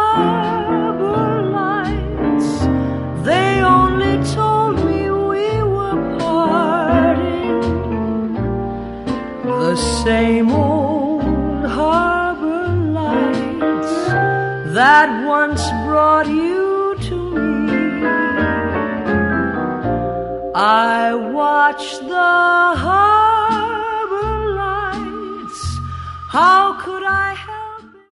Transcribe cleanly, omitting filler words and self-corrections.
harbor lights, they only told me we were parting. The same old harbor lights that once brought you to me. I watched the harbor lights. How could